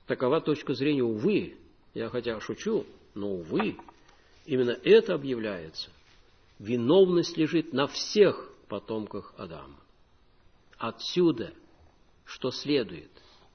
Такова точка зрения, увы. Я хотя шучу, но, увы, именно это объявляется. Виновность лежит на всех потомках Адама. Отсюда, что следует?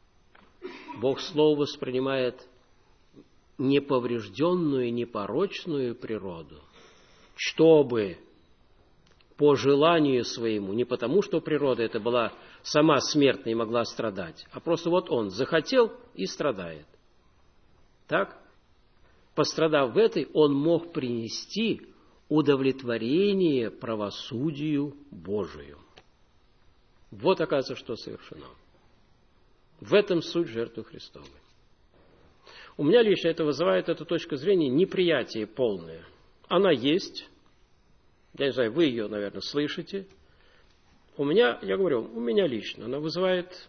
Бог Слово воспринимает неповрежденную, непорочную природу, чтобы по желанию своему, не потому, что природа это была сама смертная и могла страдать, а просто вот он захотел и страдает. Так? Пострадав в этой, он мог принести удовлетворение правосудию Божию. Вот, оказывается, что совершено. В этом суть жертвы Христовой. У меня лично это вызывает, эта точка зрения, неприятие полное. Она есть. Я не знаю, вы ее, наверное, слышите. У меня лично она вызывает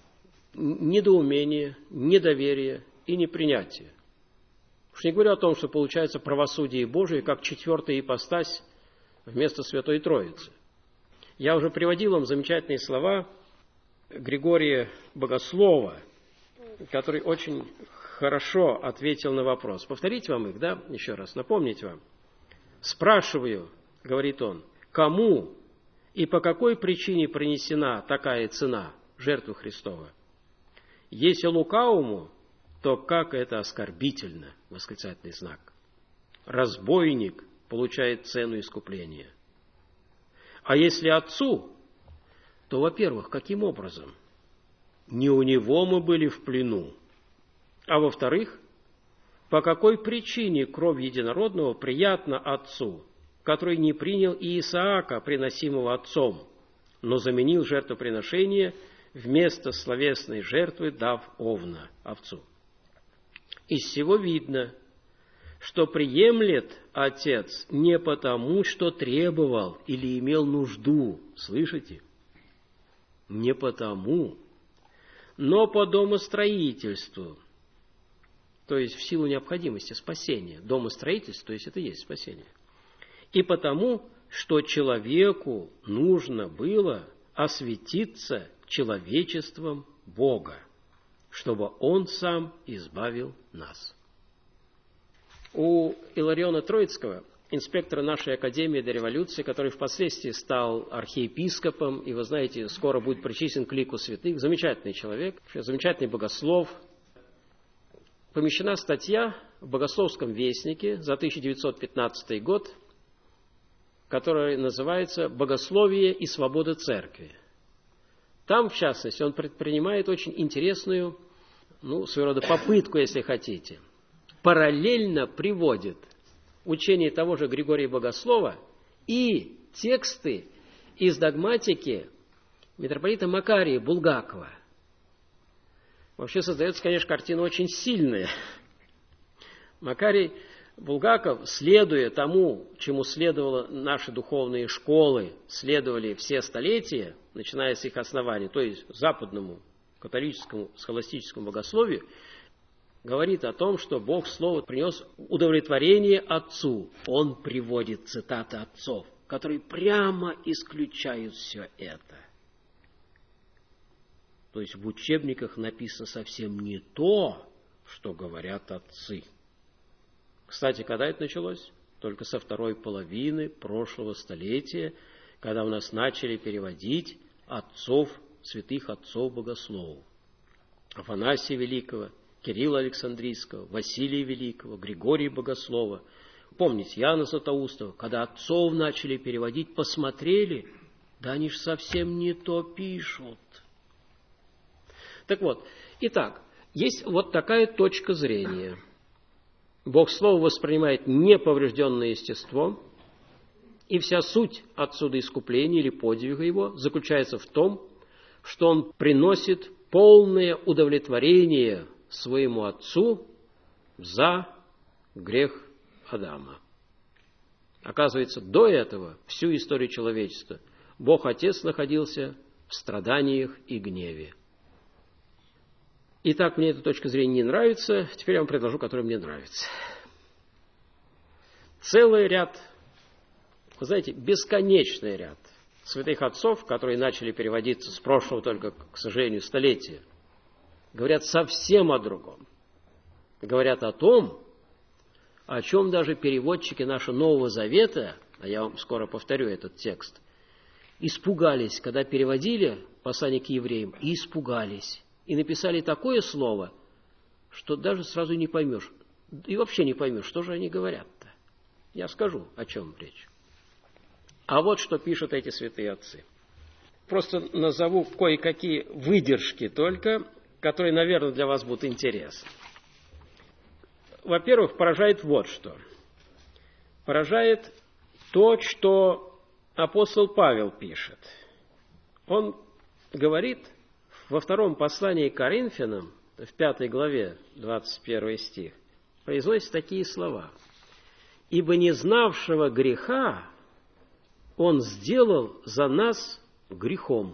недоумение, недоверие и непринятие. Уж не говорю о том, что получается правосудие Божие как четвертая ипостась вместо Святой Троицы. Я уже приводил вам замечательные слова Григория Богослова, который очень хорошо ответил на вопрос. Повторить вам их, да, еще раз, напомнить вам. «Спрашиваю, — говорит он, — кому и по какой причине принесена такая цена, жертву Христова? Если лукавому, то как это оскорбительно!» Восклицательный знак. Разбойник получает цену искупления. А если отцу, то, во-первых, каким образом? Не у него мы были в плену. А во-вторых, по какой причине кровь единородного приятна отцу, который не принял и Исаака, приносимого отцом, но заменил жертвоприношение вместо словесной жертвы, дав овна, овцу? Из всего видно, что приемлет отец не потому, что требовал или имел нужду, слышите? Не потому, но по домостроительству, то есть в силу необходимости спасения. Домостроительство, то есть это и есть спасение. И потому, что человеку нужно было осветиться человечеством Бога, чтобы Он сам избавил нас. У Илариона Троицкого, инспектора нашей Академии до революции, который впоследствии стал архиепископом, и, вы знаете, скоро будет причислен к лику святых, замечательный человек, замечательный богослов, помещена статья в Богословском вестнике за 1915 год, которая называется «Богословие и свобода церкви». Там, в частности, он предпринимает очень интересную, своего рода попытку, если хотите. Параллельно приводит учение того же Григория Богослова и тексты из догматики митрополита Макария Булгакова. Вообще создается, конечно, картина очень сильная. Макарий Булгаков, следуя тому, чему следовало наши духовные школы, следовали все столетия, начиная с их основания, то есть западному католическому схоластическому богословию, говорит о том, что Бог Слово принес удовлетворение Отцу. Он приводит цитаты отцов, которые прямо исключают все это. То есть в учебниках написано совсем не то, что говорят отцы. Кстати, когда это началось? Только со второй половины прошлого столетия, когда у нас начали переводить отцов, святых отцов богословов. Афанасия Великого, Кирилла Александрийского, Василия Великого, Григория Богослова. Помните, Иоанна Златоустова, когда отцов начали переводить, посмотрели, да они же совсем не то пишут. Так вот, итак, есть вот такая точка зрения. Бог Слово воспринимает неповрежденное естество, и вся суть отсюда искупления или подвига его заключается в том, что он приносит полное удовлетворение своему Отцу за грех Адама. Оказывается, до этого всю историю человечества Бог Отец находился в страданиях и гневе. Итак, мне эта точка зрения не нравится, теперь я вам предложу, которая мне нравится. Целый ряд, вы знаете, бесконечный ряд святых отцов, которые начали переводиться с прошлого только, к сожалению, столетия, говорят совсем о другом. Говорят о том, о чем даже переводчики нашего Нового Завета, а я вам скоро повторю этот текст, испугались, когда переводили послание к евреям, и испугались. И написали такое слово, что даже сразу не поймешь, и вообще не поймешь, что же они говорят-то. Я скажу, о чем речь. А вот что пишут эти святые отцы. Просто назову кое-какие выдержки только, которые, наверное, для вас будут интересны. Во-первых, поражает вот что. Поражает то, что апостол Павел пишет. Он говорит во втором послании к Коринфянам, в 5 главе, 21 стих, произносит такие слова. «Ибо не знавшего греха Он сделал за нас грехом».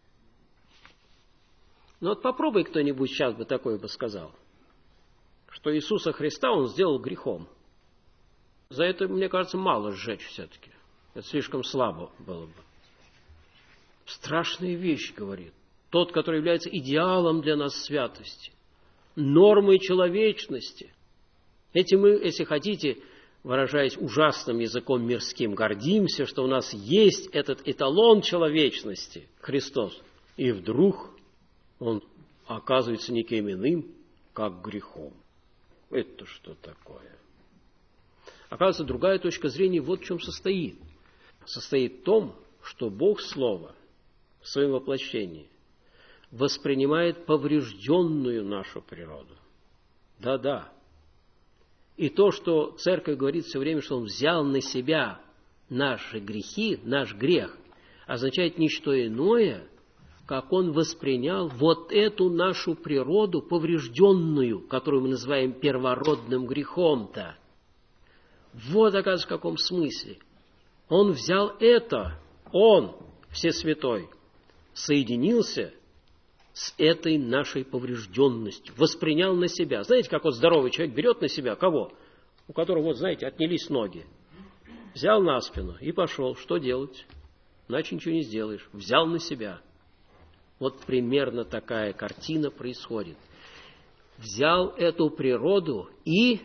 Ну вот попробуй кто-нибудь сейчас бы такое бы сказал, что Иисуса Христа Он сделал грехом. За это, мне кажется, мало сжечь все-таки. Это слишком слабо было бы. Страшная вещь, говорит. Тот, который является идеалом для нас святости, нормой человечности. Этим мы, если хотите, выражаясь ужасным языком мирским, гордимся, что у нас есть этот эталон человечности, Христос. И вдруг Он оказывается никем иным, как грехом. Это что такое? Оказывается, другая точка зрения вот в чем состоит. Состоит в том, что Бог Слово в своем воплощении воспринимает поврежденную нашу природу. Да-да. И то, что Церковь говорит все время, что Он взял на себя наши грехи, наш грех, означает не что иное, как Он воспринял вот эту нашу природу поврежденную, которую мы называем первородным грехом-то. Вот, оказывается, в каком смысле. Он взял это, Он, Всесвятой, соединился с этой нашей поврежденностью, воспринял на себя. Знаете, как вот здоровый человек берет на себя кого? У которого, вот знаете, отнялись ноги. Взял на спину и пошел. Что делать? Иначе ничего не сделаешь. Взял на себя. Вот примерно такая картина происходит. Взял эту природу и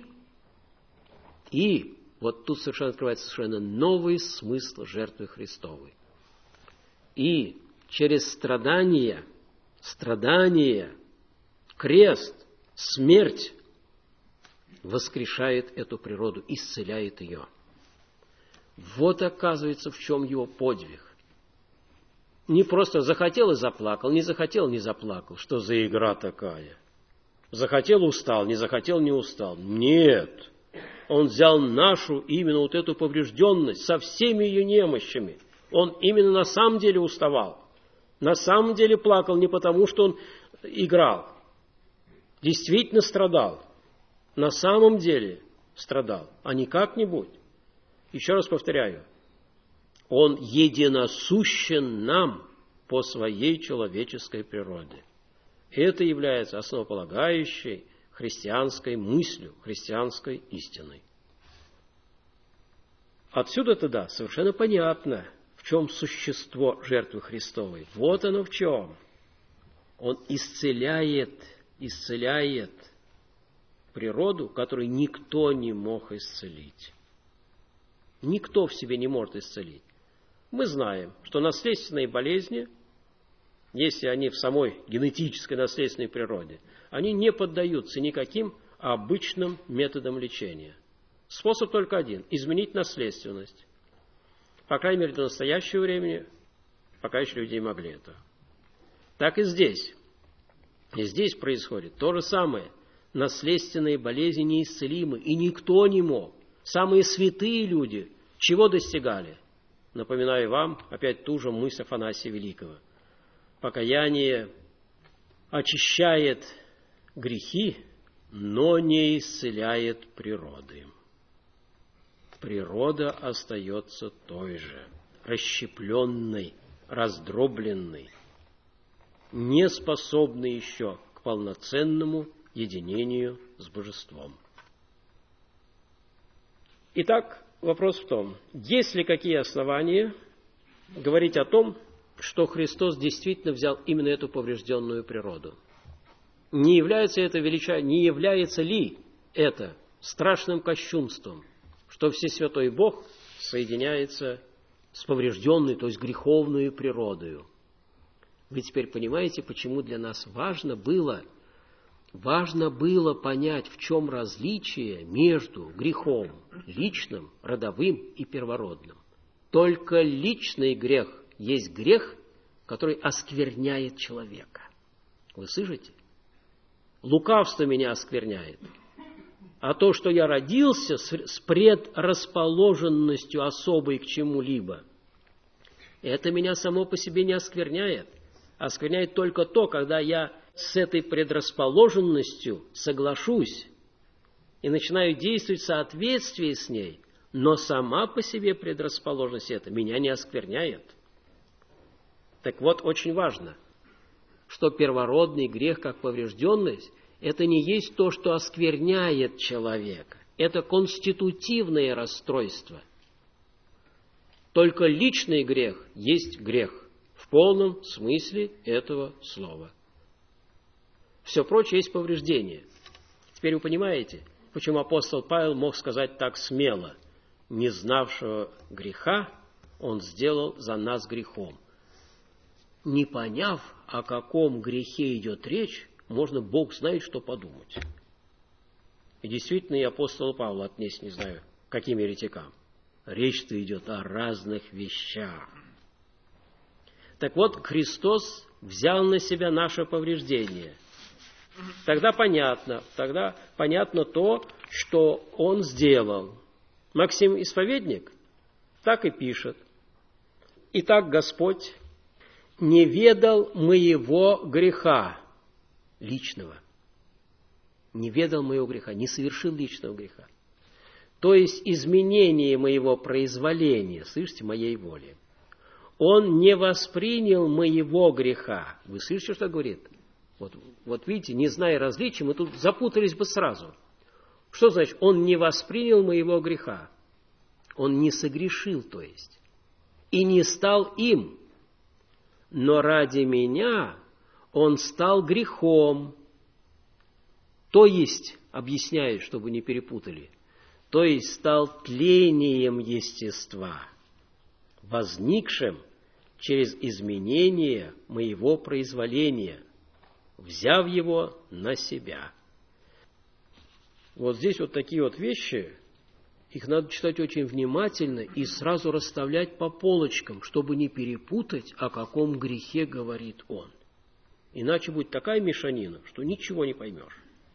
вот тут совершенно открывается совершенно новый смысл жертвы Христовой. И через страдания, крест, смерть воскрешает эту природу, исцеляет ее. Вот оказывается, в чем его подвиг. Не просто захотел и заплакал, не захотел, не заплакал. Что за игра такая? Захотел, устал, не захотел, не устал. Нет. Он взял нашу именно вот эту поврежденность со всеми ее немощами. Он именно на самом деле уставал. На самом деле плакал не потому, что он играл. Действительно страдал. На самом деле страдал, а не как-нибудь. Еще раз повторяю. Он единосущен нам по своей человеческой природе. Это является основополагающей христианской мыслью, христианской истиной. Отсюда-то, да, совершенно понятно, в чем существо жертвы Христовой. Вот оно в чем. Он исцеляет природу, которую никто не мог исцелить. Никто в себе не может исцелить. Мы знаем, что наследственные болезни, если они в самой генетической наследственной природе, они не поддаются никаким обычным методам лечения. Способ только один – изменить наследственность. По крайней мере, до настоящего времени, пока еще люди могли это. Так и здесь. И здесь происходит то же самое. Наследственные болезни неисцелимы, и никто не мог. Самые святые люди чего достигали? Напоминаю вам опять ту же мысль Афанасия Великого. Покаяние очищает грехи, но не исцеляет природы. Природа остается той же, расщепленной, раздробленной, не способной еще к полноценному единению с Божеством. Итак, вопрос в том, есть ли какие основания говорить о том, что Христос действительно взял именно эту поврежденную природу. Не является ли это страшным кощунством, что Всесвятой Бог соединяется с поврежденной, то есть греховной природою? Вы теперь понимаете, почему для нас важно было понять, в чем различие между грехом личным, родовым и первородным. Только личный грех есть грех, который оскверняет человека. Вы слышите? Лукавство меня оскверняет. А то, что я родился с предрасположенностью особой к чему-либо, это меня само по себе не оскверняет. Оскверняет только то, когда я с этой предрасположенностью соглашусь и начинаю действовать в соответствии с ней, но сама по себе предрасположенность эта меня не оскверняет. Так вот, очень важно, что первородный грех, как поврежденность, это не есть то, что оскверняет человека. Это конститутивное расстройство. Только личный грех есть грех в полном смысле этого слова. Все прочее есть повреждение. Теперь вы понимаете, почему апостол Павел мог сказать так смело: не знавшего греха он сделал за нас грехом. Не поняв, о каком грехе идет речь, можно Бог знает, что подумать. И действительно, и апостола Павла отнесть не знаю, каким еретикам. Речь-то идет о разных вещах. Так вот, Христос взял на себя наше повреждение. Тогда понятно то, что Он сделал. Максим Исповедник так и пишет. Итак, Господь не ведал моего греха личного. Не ведал моего греха, не совершил личного греха. То есть изменение моего произволения, слышите, моей воли. Он не воспринял моего греха. Вы слышите, что говорит? Вот видите, не зная различий, мы тут запутались бы сразу. Что значит? Он не воспринял моего греха. Он не согрешил, то есть. И не стал им. Но ради меня он стал грехом. То есть, объясняет, чтобы не перепутали, то есть стал тлением естества, возникшим через изменение моего произволения, взяв его на себя. Вот здесь вот такие вот вещи, их надо читать очень внимательно и сразу расставлять по полочкам, чтобы не перепутать, о каком грехе говорит он. Иначе будет такая мешанина, что ничего не поймешь.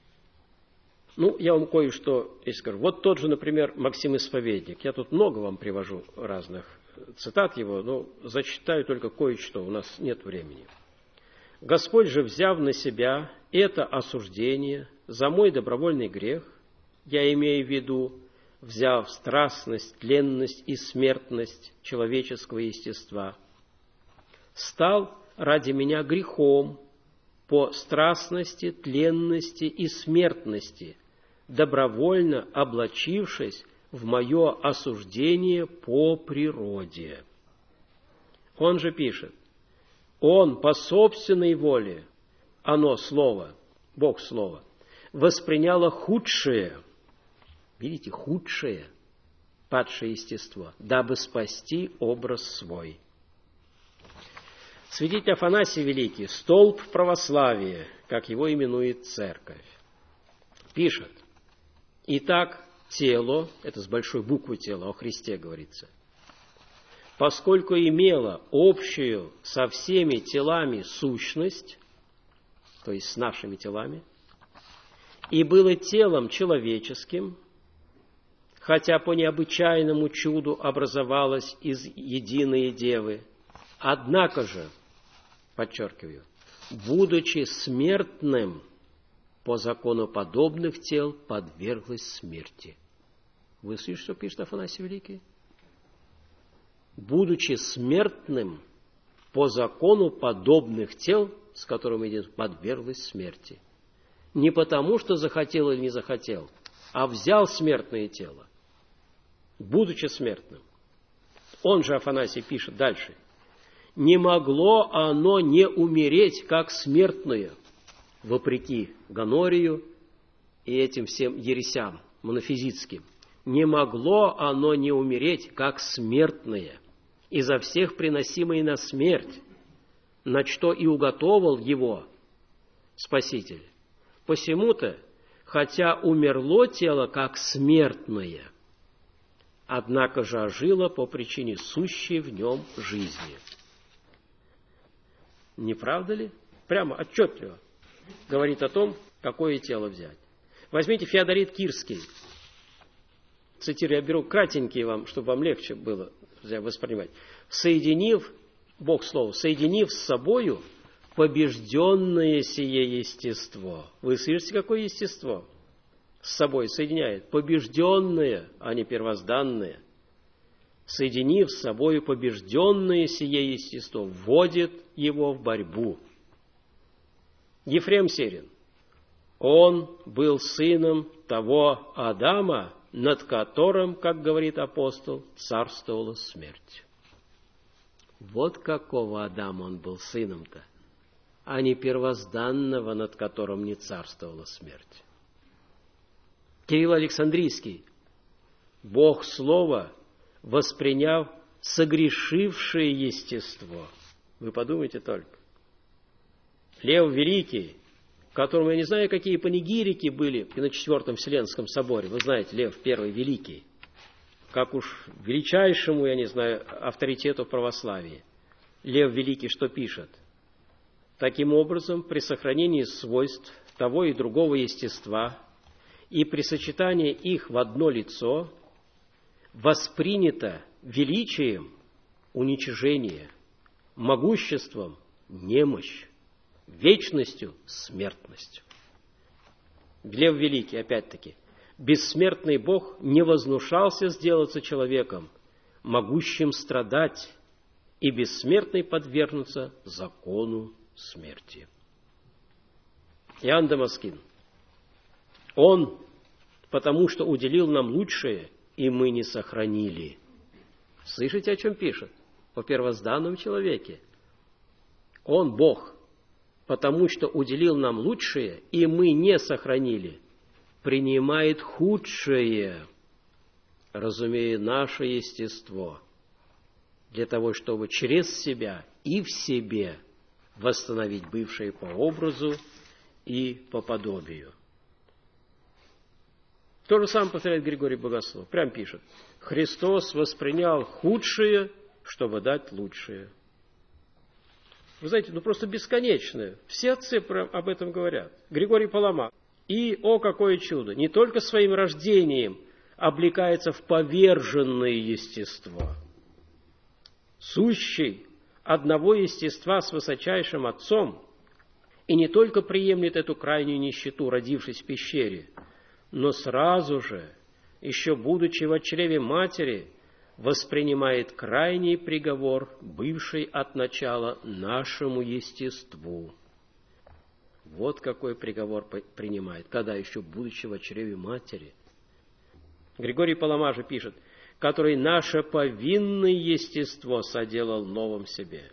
Я вам кое-что скажу. Вот тот же, например, Максим Исповедник. Я тут много вам привожу разных цитат его, но зачитаю только кое-что, у нас нет времени. «Господь же, взяв на себя это осуждение за мой добровольный грех, я имею в виду, взяв страстность, тленность и смертность человеческого естества, стал ради меня грехом по страстности, тленности и смертности, добровольно облачившись в мое осуждение по природе». Он же пишет: «Он по собственной воле, оно, Слово, Бог Слово, восприняло худшее», видите, худшее, падшее естество, дабы спасти образ свой. Святитель Афанасий Великий, столб православия, как его именует церковь, пишет: «Итак, тело, это с большой буквы тело, о Христе говорится, поскольку имело общую со всеми телами сущность, то есть с нашими телами, и было телом человеческим, хотя по необычайному чуду образовалось из единой девы, однако же, подчеркиваю, будучи смертным, по закону подобных тел подверглась смерти». Вы слышите, что пишет Афанасий Великий? Будучи смертным, по закону подобных тел, с которым идет, подверглась смерти. Не потому, что захотел или не захотел, а взял смертное тело, будучи смертным. Он же, Афанасий, пишет дальше: «Не могло оно не умереть, как смертное». вопреки гонорию и этим всем ересям монофизитским, не могло оно не умереть, как смертное, изо всех приносимое на смерть, на что и уготовал его Спаситель. Посему-то, хотя умерло тело, как смертное, однако же ожило по причине сущей в нем жизни. Не правда ли? Прямо отчетливо говорит о том, какое тело взять. Возьмите Феодорит Кирский. Цитирую, я беру кратенькие вам, чтобы вам легче было воспринимать. Соединив, Бог слово, соединив с собою побежденное сие естество. Вы слышите, какое естество? С собой соединяет. Побежденное, а не первозданное. Соединив с собою побежденное сие естество, вводит его в борьбу. Ефрем Сирин. Он был сыном того Адама, над которым, как говорит апостол, царствовала смерть. Вот какого Адама он был сыном-то, а не первозданного, над которым не царствовала смерть. Кирилл Александрийский. Бог Слова, восприняв согрешившее естество. Вы подумайте только. Лев Великий, которому, я не знаю, какие панигирики были на Четвертом Вселенском соборе. Вы знаете, Лев I Великий. Как уж величайшему, я не знаю, авторитету в православии. Лев Великий что пишет? Таким образом, при сохранении свойств того и другого естества и при сочетании их в одно лицо воспринято величием уничижение, могуществом немощь, вечностью смертность. Лев Великий, опять-таки, бессмертный Бог не вознушался сделаться человеком, могущим страдать, и бессмертный подвергнуться закону смерти. Иоанн Дамаскин. Он, потому что уделил нам лучшее, и мы не сохранили. Слышите, о чем пишет? О первозданном человеке. Он, Бог, потому что уделил нам лучшее, и мы не сохранили, принимает худшее, разумея наше естество, для того, чтобы через себя и в себе восстановить бывшее по образу и по подобию. То же самое повторяет Григорий Богослов. Прям пишет. Христос воспринял худшее, чтобы дать лучшее. Вы знаете, просто бесконечное. Все отцы об этом говорят. Григорий Палама. И, о, какое чудо, не только своим рождением облекается в поверженное естество. Сущий одного естества с высочайшим Отцом, и не только приемлет эту крайнюю нищету, родившись в пещере, но сразу же, еще будучи в чреве матери, воспринимает крайний приговор, бывший от начала нашему естеству. Вот какой приговор принимает, когда еще будучи в чреве матери. Григорий Палама же пишет, который наше повинное естество соделал новым себе.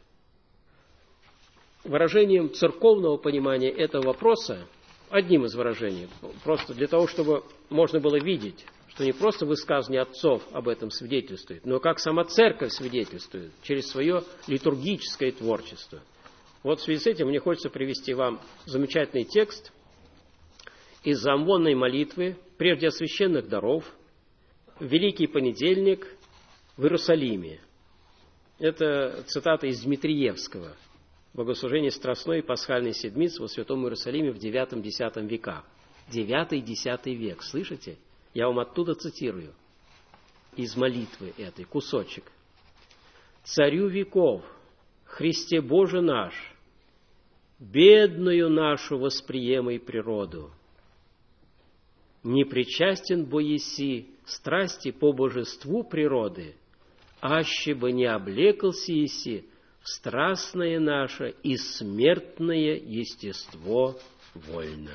Выражением церковного понимания этого вопроса, одним из выражений, просто для того, чтобы можно было видеть, что не просто высказывание отцов об этом свидетельствует, но как сама церковь свидетельствует через свое литургическое творчество. Вот в связи с этим мне хочется привести вам замечательный текст из замвонной молитвы, прежде священных даров, в Великий понедельник в Иерусалиме. Это цитата из Дмитриевского, богослужение Страстной и Пасхальной Седмицы во Святом Иерусалиме в IX-X веках. 9-10 век, слышите? Я вам оттуда цитирую, из молитвы этой, кусочек. «Царю веков, Христе Боже наш, бедную нашу восприемай природу. Не причастен бо еси страсти по божеству природы, аще бы не облекался еси в страстное наше и смертное естество вольно».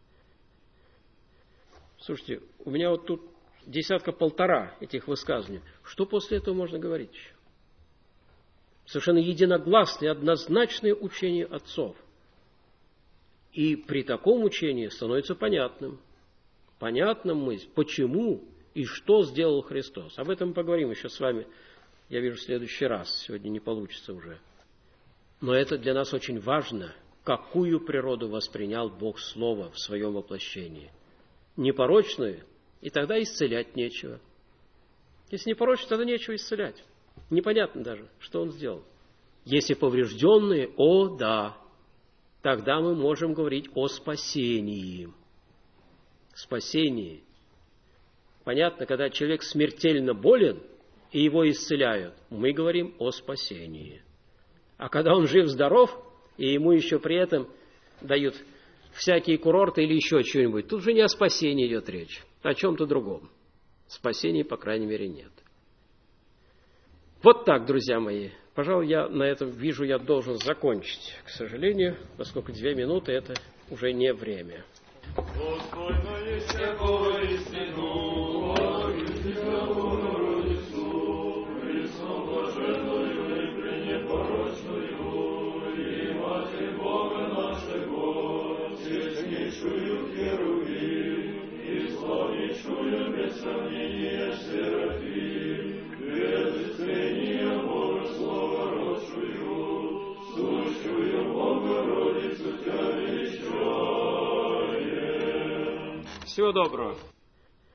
Слушайте, у меня вот тут 10-1.5 этих высказываний. Что после этого можно говорить еще? Совершенно единогласное, однозначное учение отцов. И при таком учении становится понятным мысль, почему и что сделал Христос. Об этом мы поговорим еще с вами, я вижу, в следующий раз. Сегодня не получится уже. Но это для нас очень важно, какую природу воспринял Бог Слово в своем воплощении. Непорочную, и тогда исцелять нечего. Если непорочно, тогда нечего исцелять. Непонятно даже, что Он сделал. Если поврежденные, да, тогда мы можем говорить о спасении. Спасении. Понятно, когда человек смертельно болен, и его исцеляют, мы говорим о спасении. А когда он жив-здоров, и ему еще при этом дают всякие курорты или еще что-нибудь, тут же не о спасении идет речь, а о чем-то другом. Спасения, по крайней мере, нет. Вот так, друзья мои. Пожалуй, я на этом вижу, я должен закончить, к сожалению, поскольку 2 минуты – это уже не время. Всего доброго.